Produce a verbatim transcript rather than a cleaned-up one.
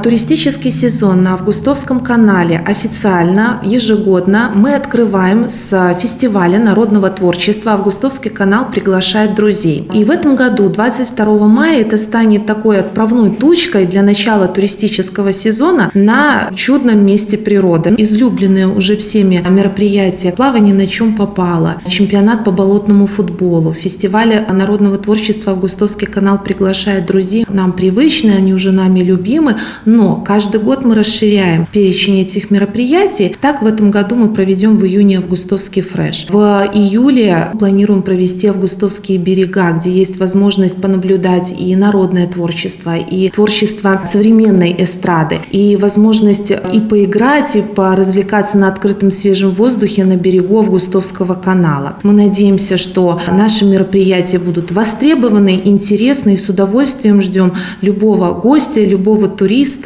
Туристический сезон на Августовском канале официально ежегодно мы открываем с фестиваля народного творчества. Августовский канал приглашает друзей. И в этом году, двадцать второго мая, это станет такой отправной точкой для начала туристического сезона на чудном месте природы. Излюбленные уже всеми мероприятия: плавание на чем попало, чемпионат по болотному футболу, фестиваль народного творчества Августовский канал приглашает друзей. Нам привычны, они уже нами любимы, но каждый год мы расширяем перечень этих мероприятий. Так, в этом году мы проведем в июне Августовский фреш. В июле планируем провести Августовские берега, где есть возможность понаблюдать и народное творчество, и творчество современной эстрады, и возможность и поиграть, и поразвлекаться на открытом свежем воздухе на берегу Августовского канала. Мы надеемся, что наши мероприятия будут востребованы, интересны, и с удовольствием ждем любого гостя, любого туриста